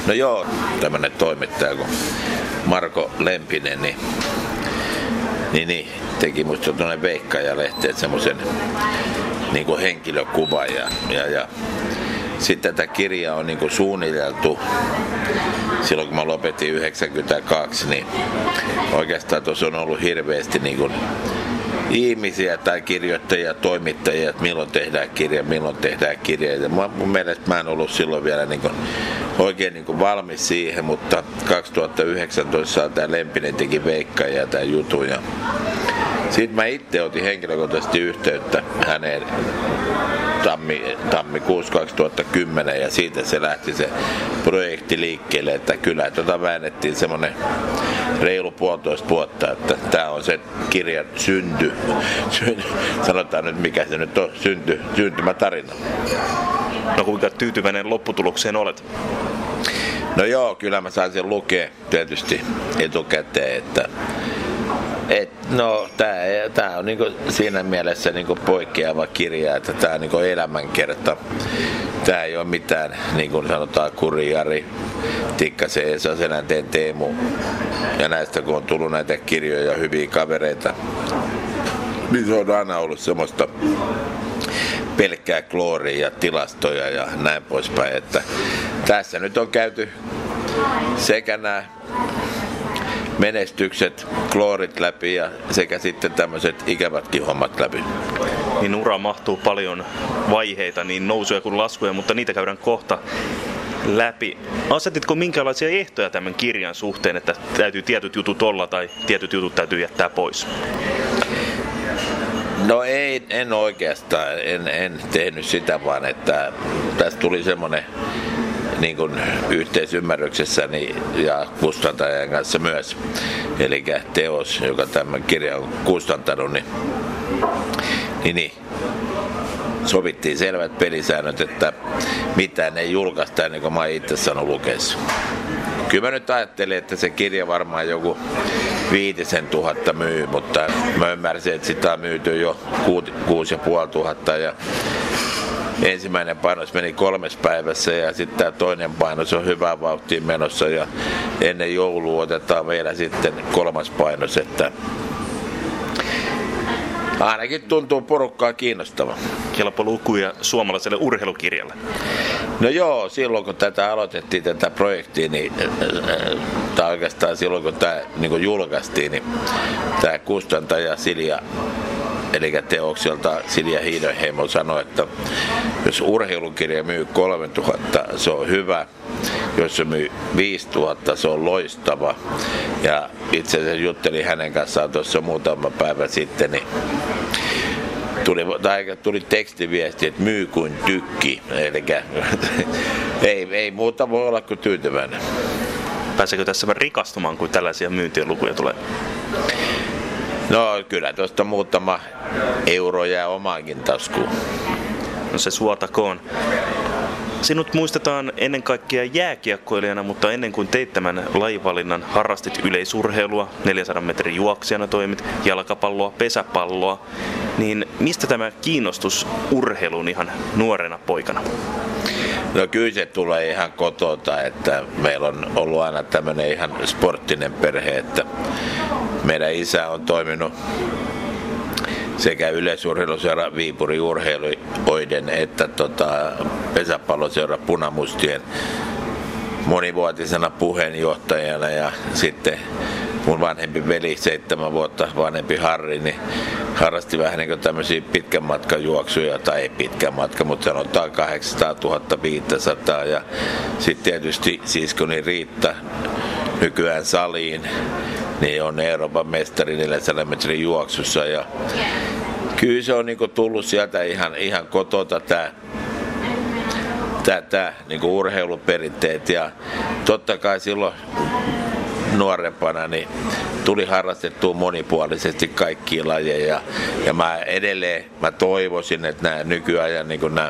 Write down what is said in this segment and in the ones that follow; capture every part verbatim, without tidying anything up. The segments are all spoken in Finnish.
No joo, tämmönen toimittaja kuin Marko Lempinen, niin, niin, niin teki musta tuonne Veikkaja-lehteen semmoisen niin kuin henkilökuvan ja, ja, ja sitten tätä kirjaa on niin kuin suunniteltu silloin kun mä lopetin yhdeksänkymmentäkaksi, niin oikeastaan tuossa on ollut hirveästi niin kuin ihmisiä tai kirjoittajia, toimittajia, että milloin tehdään kirja, milloin tehdään kirja. Ja mun mielestä mä en ollut silloin vielä niin kuin oikein niin kuin valmis siihen, mutta kaksituhattayhdeksäntoista tämä Lempinen teki Veikkaja tämä jutun. Ja sitten mä itse otin henkilökohtaisesti yhteyttä häneen tammi, tammikuussa kaksituhattakymmenen ja siitä se lähti se projekti liikkeelle, että kyllä tota väännettiin semmoinen reilu puolitoista vuotta, että tää on se kirjan synty, synty sanotaan nyt mikä se nyt on, synty, syntymätarina. No kuinka tyytyväinen lopputulokseen olet? No joo, kyllä mä sain sen lukea tietysti etukäteen, että Et, no, tää, tää on niinku siinä mielessä niinku poikkeava kirja, että tää on niinku elämänkerta. Tää ei ole mitään, niin kuin sanotaan, Kurjari, Tikkasen Esa, Selänteen Teemu. Ja näistä kun on tullut näitä kirjoja, hyviä kavereita, niin se on aina ollut semmoista pelkkää klooria ja tilastoja ja näin poispäin. Että tässä nyt on käyty sekä nämä menestykset, kloorit läpi ja sekä sitten tämmöiset ikävätkin hommat läpi. Niin ura mahtuu paljon vaiheita, niin nousuja kuin laskuja, mutta niitä käydään kohta läpi. Asetitko minkälaisia ehtoja tämän kirjan suhteen, että täytyy tietyt jutut olla tai tietyt jutut täytyy jättää pois? No ei, en oikeastaan, en, en tehnyt sitä, vaan että tästä tuli semmoinen niin kuin yhteisymmärryksessäni ja kustantajan kanssa myös. Eli teos, joka tämän kirjan on kustantanut, niin, niin, niin sovittiin selvät pelisäännöt, että mitään ei julkaista ennen kuin mä itse sanon lukeessa. Kyllä mä nyt ajattelin, että se kirja varmaan joku viitisen tuhatta myy, mutta mä ymmärsin, että sitä on myyty jo kuusi ja puoli tuhatta ja ensimmäinen painos meni kolmes päivässä ja sitten tämä toinen painos on hyvää vauhtia menossa ja ennen joulua otetaan vielä sitten kolmas painos, että ainakin tuntuu porukkaa kiinnostavaa. Kelpo lukuja suomalaiselle urheilukirjalle. No joo, silloin kun tätä aloitettiin, tätä projektia, niin, tai oikeastaan silloin kun tämä niin julkaistiin, niin tämä kustantaja Silja, eli teokselta Silja Hiidenheimo sanoi, että jos urheilukirja myy kolmetuhatta, se on hyvä. Jos se myy viisituhatta, se on loistava. Ja itse asiassa juttelin hänen kanssaan tuossa muutama päivä sitten, niin tuli, tai tuli tekstiviesti, että myy kuin tykki. Eli ei, ei muuta voi olla kuin tyytyväinen. Pääseekö tässä rikastumaan, kun tällaisia myyntilukuja tulee? No kyllä tuosta muutama euro jää omaankin taskuun. No se suotakoon. Sinut muistetaan ennen kaikkea jääkiekkoilijana, mutta ennen kuin teit tämän lajivalinnan, harrastit yleisurheilua, neljänsadan metrin juoksijana toimit, jalkapalloa, pesäpalloa. Niin mistä tämä kiinnostus urheiluun ihan nuorena poikana? No kyllä se tulee ihan kotota, että meillä on ollut aina tämmöinen ihan sporttinen perhe, että meidän isä on toiminut sekä yleisurheiluseura Viipurin urheiluoiden että tota, pesäpalloseura Punamustien monivuotisena puheenjohtajana ja sitten mun vanhempi veli, seitsemän vuotta vanhempi Harri, niin harrasti vähän niin kuin tämmöisiä pitkän matkan juoksuja, tai ei pitkän matka, mutta sanotaan kahdeksansataatuhatta viisisataa ja sitten tietysti siskoni Riitta nykyään Saliin, niin on Euroopan mestari neljänsadan metrin juoksussa ja kyllä se on niinku tullut sieltä ihan, ihan kotota tää, tää, tää niinku urheiluperinteet ja totta kai silloin nuorempana niin tuli harrastettua monipuolisesti kaikkia lajeja ja mä edelleen mä toivoisin, että nämä nykyajan niinku nämä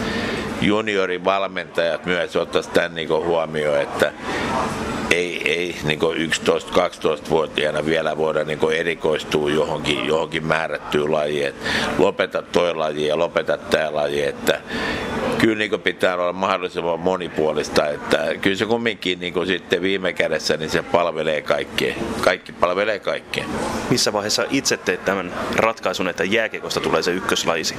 juniorivalmentajat myös ottaisivat tämän niinku huomioon, että ei, ei niinku yksitoista-kaksitoista-vuotiaana vielä voida niinku erikoistua johonkin, johonkin määrättyyn lajiin. Lopeta toi laji ja lopeta tämä laji. Että kyllä niin kuin pitää olla mahdollisimman monipuolista, että kyllä se kumminkin niin kuin sitten viime kädessä niin se palvelee kaikkea. Kaikki palvelee kaikkea. Missä vaiheessa itse teit tämän ratkaisun, että jääkiekosta tulee se ykköslaji?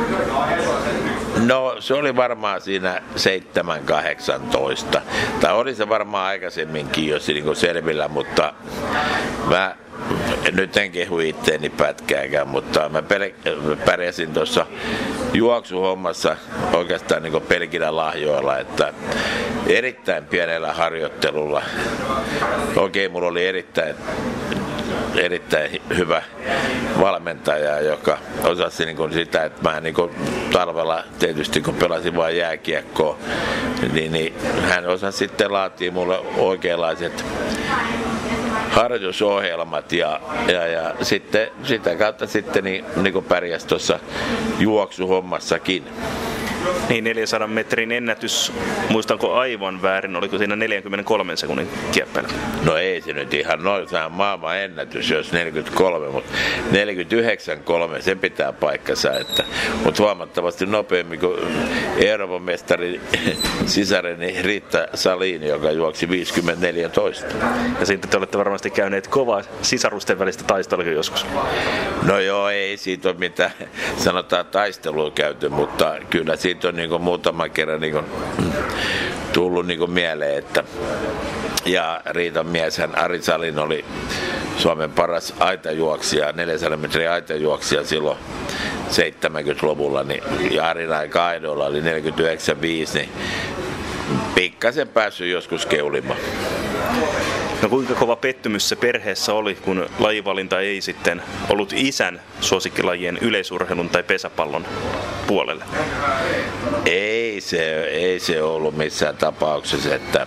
No se oli varmaan siinä seitsemän kahdeksantoista. Tai oli se varmaan aikaisemminkin jo niin selvillä, mutta mä nyt en kehu itteeni pätkääkään, mutta mä pärjäsin tuossa juoksuhommassa oikeastaan niin pelkillä lahjoilla, että erittäin pienellä harjoittelulla. Okei, mulla oli erittäin erittäin hyvä valmentaja, joka osasi niin kuin sitä, että mä niin kuin talvella tietysti kun pelasin vain jääkiekkoa, niin, niin hän osasi sitten laatia mulle oikeanlaiset harjoitusohjelmat ja, ja, ja sitten sitä kautta sitten niin, niin kuin pärjäsi tuossa juoksuhommassakin. Niin, neljänsadan metrin ennätys, muistanko aivan väärin, oliko siinä neljänkymmenenkolmen sekunnin kieppeillä? No ei se nyt ihan noin, se on maailman ennätys, jos neljäkymmentäkolme, mutta neljäkymmentäyhdeksän pilkku kolme, se pitää paikkansa, että, mutta huomattavasti nopeammin kuin Euroopan mestari sisareni Riitta Salini, joka juoksi viisikymmentäneljä toista. Ja sitten te olette varmasti käyneet kovaa sisarusten välistä taistelua joskus. No joo, ei siitä ole mitään, sanotaan taistelua käyty, mutta kyllä siitä on niin muutama kerran niin tullut niin mieleen, että ja Riitan mieshän Ari Salin oli Suomen paras aitajuoksija, neljänsadan metrin aitajuoksija silloin seitsemänkymmentäluvulla, niin, ja Arin aika aidoilla oli neljäkymmentäyhdeksän pilkku viisi, niin pikkasen päässyt joskus keulimaan. No kuinka kova pettymys se perheessä oli, kun lajivalinta ei sitten ollut isän suosikkilajien yleisurheilun tai pesäpallon puolelle? Ei se, ei se ollut missään tapauksessa, että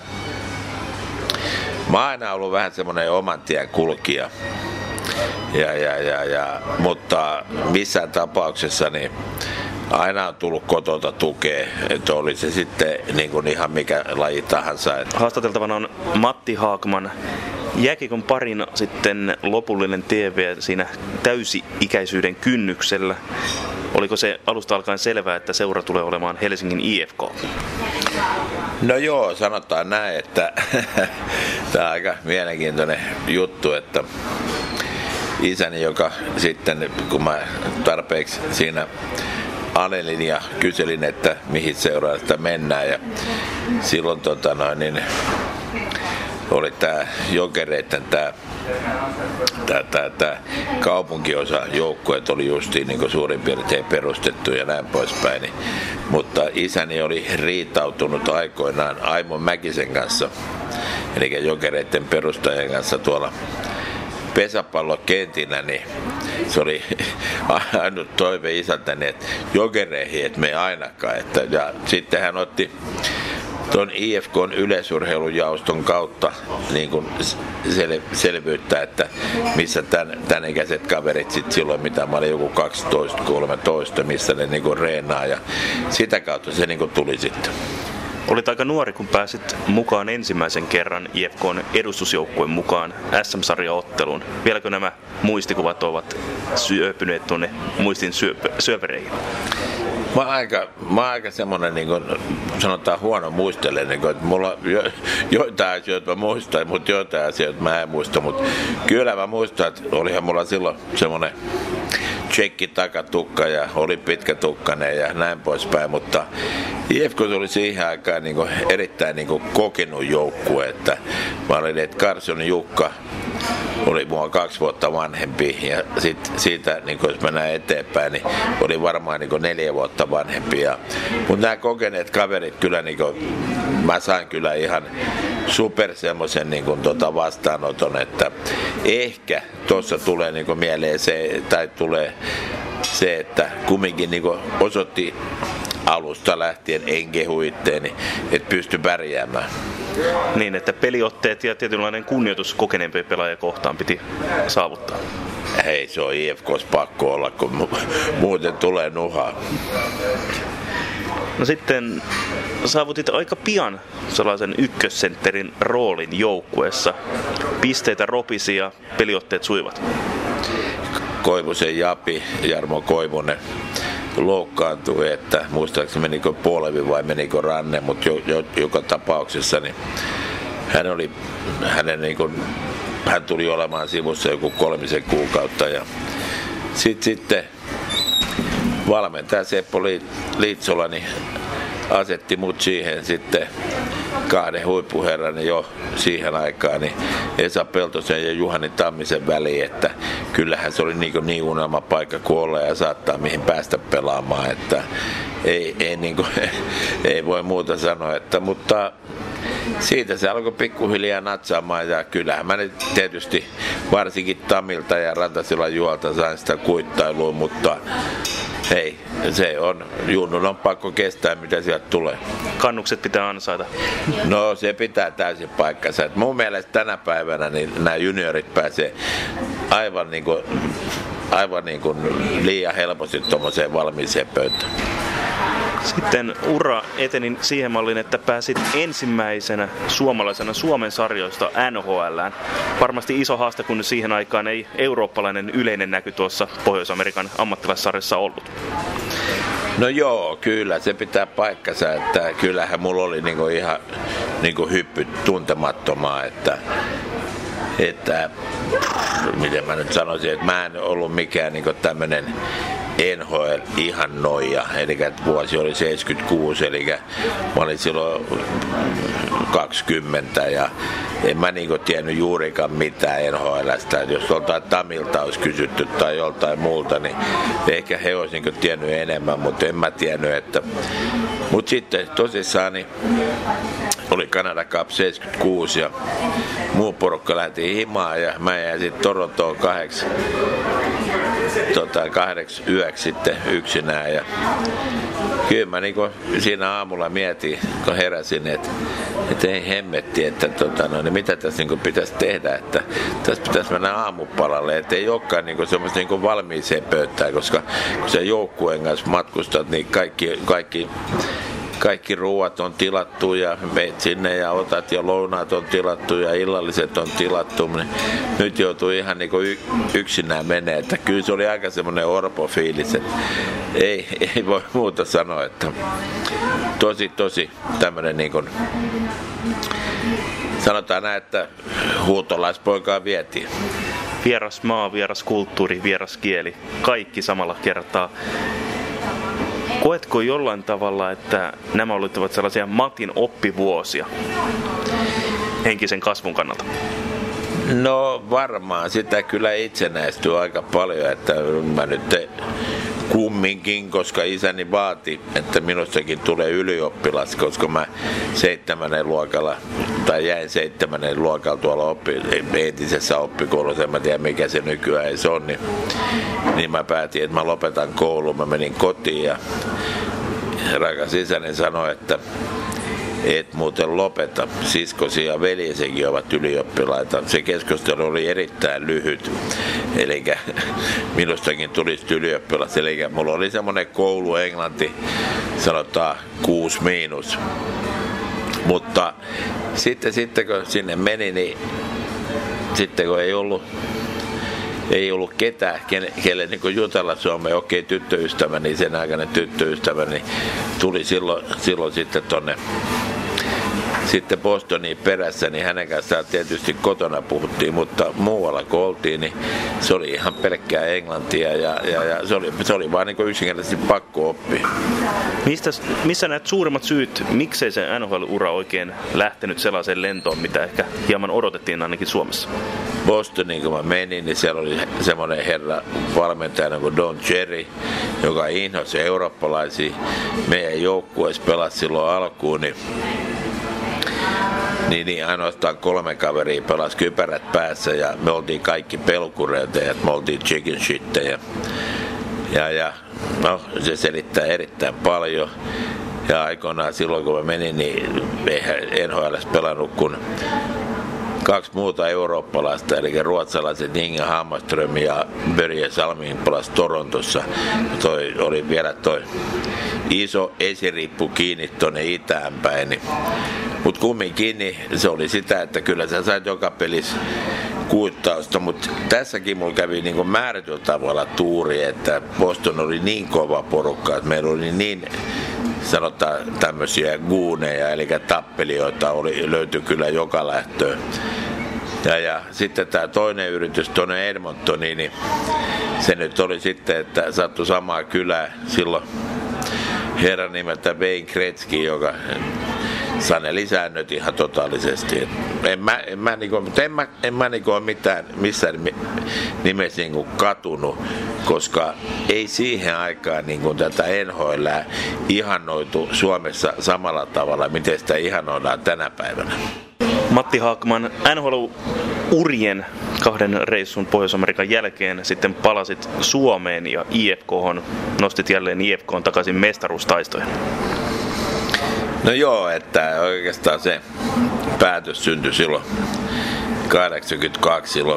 mä oon aina ollut vähän semmoinen oman tien kulkija. Ja, ja, ja, ja, mutta missään tapauksessa niin aina on tullut kotota tukea, että oli se sitten niin kuin ihan mikä laji tahansa. Haastateltavana on Matti Haakman. Jääkiekon parin sitten lopullinen T V siinä täysi-ikäisyyden kynnyksellä. Oliko se alusta alkaen selvää, että seura tulee olemaan Helsingin I F K? No joo, sanotaan näin, että tämä on aika mielenkiintoinen juttu, että isäni, joka sitten, kun mä tarpeeksi siinä anelin ja kyselin, että mihin seuraan sitä mennään, ja silloin tota noin, niin oli tää Jokereiden tää, tää, tää, tää kaupunkiosa joukkueet oli justiin niin suurin piirtein perustettu ja näin poispäin. Niin, mutta isäni oli riitautunut aikoinaan Aimo Mäkisen kanssa, eli Jokereiden perustajan kanssa tuolla pesäpallokentillä, niin se oli ainut toive isältäni, että Jokereihin et me ainakaan. Että, ja sitten hän otti tuon I F K:n yleisurheilujaoston kautta niin kuin sel- selvyyttä, että missä tämän, tämän ikäiset kaverit sit silloin, mitä mä olin joku kaksitoista kolmetoista, missä ne niin kuin reenaa, ja sitä kautta se niin kuin tuli sitten. Olit aika nuori, kun pääsit mukaan ensimmäisen kerran I F K:n edustusjoukkueen mukaan S M-sarjaotteluun. Vieläkö nämä muistikuvat ovat syöpyneet tuonne muistin syöp- syöpereihin? Mä oon aika, mä oon aika semmonen, niin kuin sanotaan huono muistelen, niin kuin, että mulla on jo, joitain asioita mä muistan, mutta joitain asioita mä en muista, mutta kyllä mä muistan, että olihan mulla silloin semmonen tsekki takatukka ja oli pitkä tukkanen ja näin poispäin, mutta I F K oli siihen aikaan niin kuin erittäin niin kuin kokenut joukkue, että mä olin, että Karson Jukka oli mua kaksi vuotta vanhempi, ja sit, siitä, niin jos mennään eteenpäin, niin oli varmaan niin neljä vuotta vanhempi. Ja, mutta nämä kokeneet kaverit kyllä, niin kuin, mä sain kyllä ihan super semmoisen niin kuin, tota vastaanoton, että ehkä tuossa tulee niin kuin, mieleen se, tai tulee se, että kumminkin niin kuin, osoitti alusta lähtien, en kehu itteeni, että pysty pärjäämään. Niin, että peliotteet ja tietynlainen kunnioitus kokeneempia pelaajia kohtaan piti saavuttaa. Hei, se on I F K:s pakko olla, kun muuten tulee nuhaa. No sitten saavutit aika pian sellaisen ykkössentterin roolin joukkueessa. Pisteitä ropisi ja peliotteet suivat. Koivusen Japi, Jarmo Koivunen, loukkaantui, että muistaakseni menikö polvi vai menikö ranne, mutta jo, jo, joka tapauksessa niin hän oli, hänen niin kuin, hän tuli olemaan sivussa joku kolmisen kuukautta ja sit, sitten valmentaja Seppo Liitsola niin asetti mut siihen sitten kahden huippuherran jo siihen aikaan niin Esa Peltosen ja Juhani Tammisen väliin, että kyllähän se oli niin, niin unelma paikka kuin olla ja saattaa mihin päästä pelaamaan, että ei, ei, niin kuin, ei voi muuta sanoa, että, mutta siitä se alkoi pikkuhiljaa natsaamaan ja kyllähän mä nyt tietysti varsinkin Tamilta ja Rantasilan Juhalta sain sitä kuittailua, mutta hei, se on, junnun on pakko kestää mitä sieltä tulee. Kannukset pitää ansaita. No se pitää täysin paikkansa. Et mun mielestä tänä päivänä niin nämä juniorit pääsee aivan niin kuin, aivan niin kuin liian helposti tuommoiseen valmiiseen pöytään. Sitten ura eteni siihen malliin, että pääsit ensimmäisenä suomalaisena Suomen sarjoista N H L:ään. Varmasti iso haaste, kun siihen aikaan ei eurooppalainen yleinen näky tuossa Pohjois-Amerikan ammattilaissarjassa ollut. No joo, kyllä se pitää paikkansa, että kyllähän mulla oli niinku ihan niinku hyppy tuntemattomaa, että että miten mä nyt sanoisin, että mä en ollut mikään niinku tämmönen N H L-ihannoija, eli vuosi oli seitsemänkymmentäkuusi, eli mä olin silloin kaksikymmentä ja en mä niinku tiennyt juurikaan mitään N H L:stä. Jos joltain Tamilta olisi kysytty tai joltain muulta, niin ehkä he olisi niinku tiennyt enemmän, mutta en mä tiennyt, että mutta sitten tosissaan niin oli Canada Cup seitsemänkymmentäkuusi ja muu porukka lähti himaan ja mä jäin sitten Torontoon kahdeksi tota, kahdeksi yöksi sitten yksinään ja kyllä mä niinku siinä aamulla mietin, kun heräsin, että et ei hemmetti, että tota, no, niin mitä tässä niinku pitäisi tehdä, että tässä pitäisi mennä aamupalalle, että ei olekaan niinku semmoista niinku valmiiseen pöytään, koska kun sä joukkueen kanssa matkustat, niin kaikki, kaikki Kaikki ruuat on tilattu ja meet sinne ja otat ja lounaat on tilattu ja illalliset on tilattu. Nyt joutuu ihan niin kuin yksinään menee. Että kyllä se oli aika semmoinen orpo-fiilis. Että ei, ei voi muuta sanoa, että tosi tosi tämmöinen niin kuin, sanotaan näin, että huutolaispoikaa vietiin. Vieras maa, vieras kulttuuri, vieras kieli. Kaikki samalla kertaa. Koetko jollain tavalla, että nämä olivat sellaisia Matin oppivuosia henkisen kasvun kannalta? No varmaan sitä kyllä itsenäistyy aika paljon, että mä nyt te, kumminkin, koska isäni vaati, että minustakin tulee ylioppilas, koska mä seitsemännen luokalla, tai jäin seitsemännen luokalla tuolla oppi, entisessä oppikoulussa, en mä tiedä mikä se nykyään ei se on, niin, niin mä päätin, että mä lopetan koulun, mä menin kotiin ja rakas isäni sanoi, että et muuten lopeta. Siskosi ja veljesekin ovat ylioppilaita. Se keskustelu oli erittäin lyhyt. Eli minustakin tulisi ylioppilas. Eli mulla oli semmoinen koulu englanti, sanotaan kuusi miinus. Mutta sitten, sitten kun sinne meni, niin sitten kun ei ollut ei ollut ketään, kelle, kelle niin jutella Suomeen, okei tyttöystävä, niin sen aikainen tyttöystävä, niin tuli silloin, silloin sitten tonne sitten Bostoniin perässä, niin hänen kanssaan tietysti kotona puhuttiin, mutta muualla kun oltiin, niin se oli ihan pelkkää englantia ja, ja, ja se, oli, se oli vaan niin yksinkertaisesti pakko oppia. Mistä, missä näet suurimmat syyt, miksei se N H L-ura oikein lähtenyt sellaiseen lentoon, mitä ehkä hieman odotettiin ainakin Suomessa? Bostoniin kun mä menin, niin siellä oli semmoinen herra valmentajana kuin Don Cherry, joka inhosi eurooppalaisia. Meidän joukkueessa pelasi silloin alkuun, niin Niin, niin ainoastaan kolme kaveria pelasi kypärät päässä ja me oltiin kaikki pelkureita ja me oltiin chicken shittejä. Ja, ja no, se selittää erittäin paljon. Ja aikoinaan silloin kun mä menin, niin eihän N H L:ssä pelannut kuin kaksi muuta eurooppalaista, eli ruotsalaiset Inge Hammarström ja Börje Salming pelasi Torontossa. Toi oli vielä toi iso esirippu kiinni tuonne itään päin. Niin. Mutta kumminkin niin se oli sitä, että kyllä sä sait joka pelissä kuittausta, mutta tässäkin mulla kävi niin kuin määrätyllä tavalla tuuri, että Boston oli niin kova porukka, että meillä oli niin sanotaan tämmöisiä guuneja, eli tappelijoita oli, löytyi kyllä joka lähtöön. Ja, ja sitten tämä toinen yritys tuonne Edmontoniin, niin se nyt oli sitten, että sattui samaa kylää silloin herran nimeltä Wayne Gretzky, joka saneli säännöt ihan totaalisesti. En mä, en mä, niinku, en mä, en mä niinku ole mitään, missään nimessä niinku katunut, koska ei siihen aikaan niinku tätä N H L ihannoitu Suomessa samalla tavalla, miten sitä ihanoidaan tänä päivänä. Matti Haakman, N H L-urien kahden reissun Pohjois-Amerikan jälkeen sitten palasit Suomeen ja I F K:hon, nostit jälleen I F K:n takaisin mestaruustaistoihin. No joo, että oikeastaan se päätös syntyi silloin kahdeksankymmentäkaksi silloin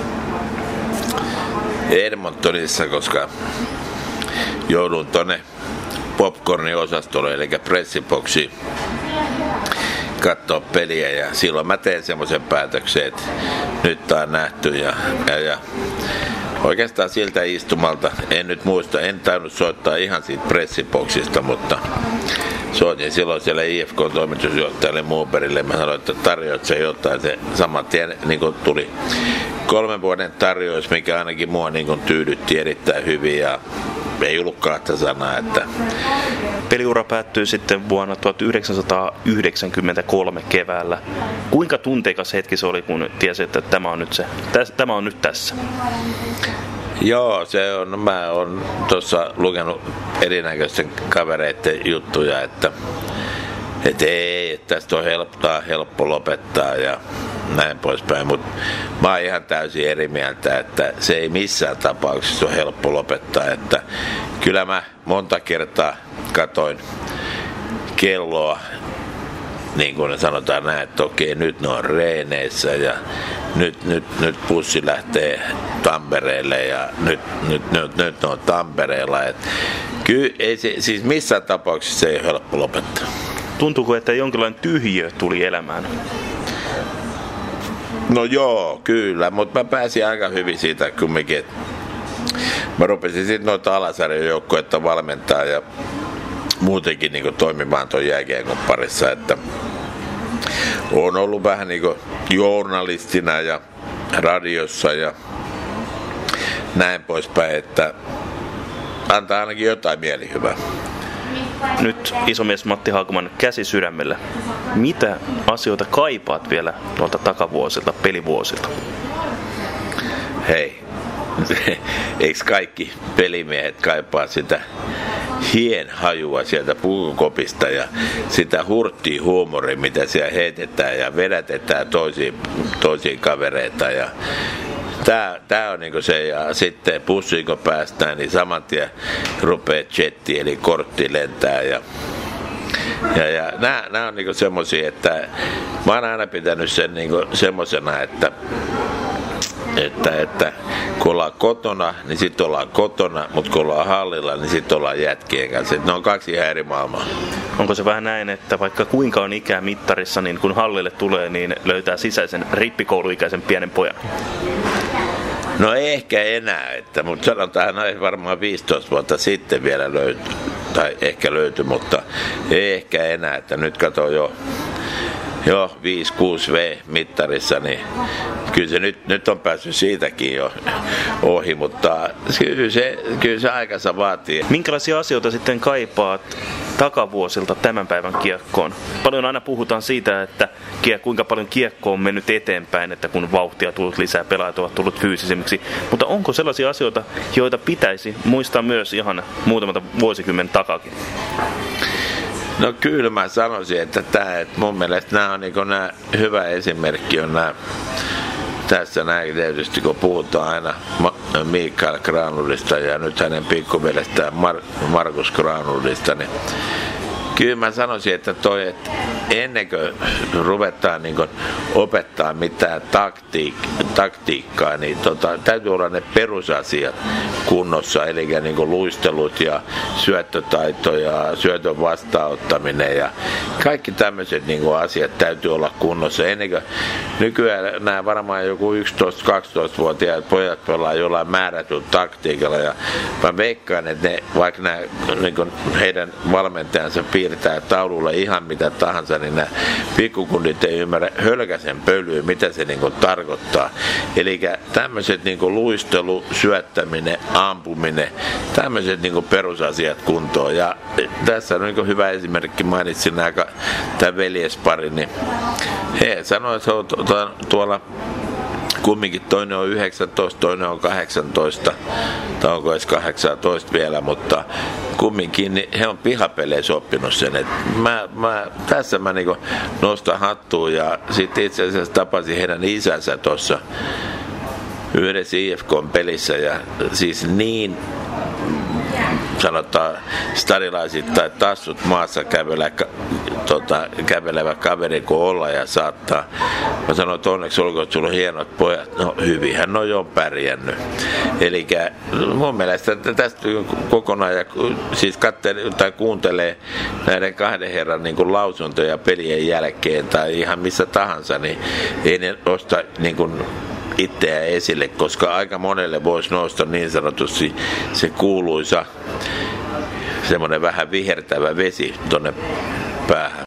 Edmontonissa, koska joudun tonne popcornin osastolle, eli pressiboksiin katsoa peliä, ja silloin mä teen semmoisen päätöksen, että nyt tää on nähty ja, ja, ja oikeastaan siltä istumalta, en nyt muista, en tainnut soittaa ihan siitä pressiboksista, mutta soitin silloin siellä I F K-toimitusjohtajalle Muuberille, mä sanoin, että tarjoat se jotain, se saman tien niin kuin tuli kolmen vuoden tarjous, mikä ainakin mua niin kuin tyydytti erittäin hyvin, ja ei ollut kahta sanaa, että peliura päättyy sitten vuonna tuhatyhdeksänsataayhdeksänkymmentäkolme keväällä. Kuinka tunteikas hetki se oli, kun tiesi, että tämä on nyt, se, tämä on nyt tässä? Joo, se on. Mä oon tuossa lukenut erinäköisten kavereiden juttuja, että et ei, että tästä on helppo, helppo lopettaa ja näin poispäin, mutta mä oon ihan täysin eri mieltä, että se ei missään tapauksessa ole helppo lopettaa, että kyllä mä monta kertaa katoin kelloa, niin kuin sanotaan näin, että okei, nyt ne on reeneissä ja nyt, nyt, nyt bussi lähtee Tampereelle ja nyt, nyt, nyt, nyt ne on Tampereella. Et kyllä ei se, siis missään tapauksessa se ei ole helppo lopettaa. Tuntuuko, että jonkinlainen tyhjiö tuli elämään? No joo, kyllä, mutta mä pääsin aika hyvin siitä kumminkin. Mä rupesin sitten noita alasarjan joukkuetta valmentaa ja muutenkin niin toimimaan tuon jääkiekon parissa, että on ollut vähän niin kuin journalistina ja radiossa ja näin poispäin, että antaa ainakin jotain mielihyvää. Nyt isomies Matti Haakman käsi sydämellä. Mitä asioita kaipaat vielä tuolta takavuosilta, pelivuosilta? Hei, eikö kaikki pelimiehet kaipaa sitä hienhajua sieltä pukukopista ja sitä hurttia huumoria, mitä siellä heitetään ja vedätetään toisiin, toisiin kavereita. Ja Tää, tää on niinku se, ja sitten bussiin kun päästään, niin saman tien rupeaa jetti eli kortti lentää. Ja, ja, ja nää, nää on niinku semmosia, että mä oon aina pitänyt sen niinku semmosena, että Että, että kun ollaan kotona, niin sitten ollaan kotona, mutta kun ollaan hallilla, niin sitten ollaan jätkien kanssa. Et ne on kaksi ihan eri maailmaa. Onko se vähän näin, että vaikka kuinka on ikää mittarissa, niin kun hallille tulee, niin löytää sisäisen rippikouluikäisen pienen pojan? No ei ehkä enää, että, mutta sanotaan näin varmaan viisitoista vuotta sitten vielä löytyi, tai ehkä löytyi, mutta ei ehkä enää, että nyt kato jo. Joo, viisi kuusi V-mittarissa, niin kyllä se nyt, nyt on päässyt siitäkin jo ohi, mutta kyllä se, kyllä se aikansa vaatii. Minkälaisia asioita sitten kaipaat takavuosilta tämän päivän kiekkoon? Paljon aina puhutaan siitä, että kuinka paljon kiekko on mennyt eteenpäin, että kun vauhtia on tullut lisää, pelaajat ovat tullut fyysisemmiksi. Mutta onko sellaisia asioita, joita pitäisi muistaa myös ihan muutamalta vuosikymmen takakin? No kyllä mä sanoisin, että, tää, että mun mielestä nämä on niin nämä, hyvä esimerkki on nämä, tässä näin tietysti kun puhutaan aina Mikael Granlundista ja nyt hänen pikkuvelestään Mar- Markus Granlundista, niin Kyllä mä sanoisin, että toi, että ennen kuin ruvetaan niin kuin opettaa mitään taktiik- taktiikkaa, niin tota, täytyy olla ne perusasiat kunnossa, eli niin kuin luistelut ja syöttötaito ja syötön vastaanottaminen ja kaikki tämmöiset niin kuin asiat täytyy olla kunnossa. Ennen kuin nykyään nämä varmaan joku yksitoista-kaksitoista-vuotiaat pojat pelaa jollain määrätyllä taktiikalla ja mä veikkaan, että ne, vaikka nämä, niin kuin heidän valmentajansa piirtää taululle ihan mitä tahansa, niin nämä pikkukundit ei ymmärrä hölkäsen pölyä, mitä se niin kuin tarkoittaa. Eli tämmöiset niin kuin luistelu, syöttäminen, ampuminen, tämmöiset niin kuin perusasiat kuntoon. Ja tässä on niin kuin hyvä esimerkki, mainitsin nämä, tämä veljespari, niin he sanoivat, että se on tuolla kumminkin toinen on yhdeksäntoista, toinen on kahdeksantoista, tai onko edes kahdeksantoista vielä, mutta kumminkin niin he on pihapeleissä oppinut sen. Et mä, mä, tässä mä niinku nostan hattua ja sitten itse asiassa tapasin heidän isänsä tuossa yhdessä I F K-pelissä ja siis niin sanotaan stadilaisit tai tassut maassa kävelä, tota, kävelevä kaveri kuin olla ja saattaa. Mä sanoin, että onneksi olkoon, että sulla on hienot pojat. No hyvinhän ne on jo pärjännyt. Eli mun mielestä tästä kokonaan ja siis katselee tai kuuntelee näiden kahden herran niin kuin lausuntoja pelien jälkeen tai ihan missä tahansa, niin ei ne osta niin kuin itseä esille, koska aika monelle voisi nousta niin sanotusti se kuuluisa semmoinen vähän vihertävä vesi tonne päähän.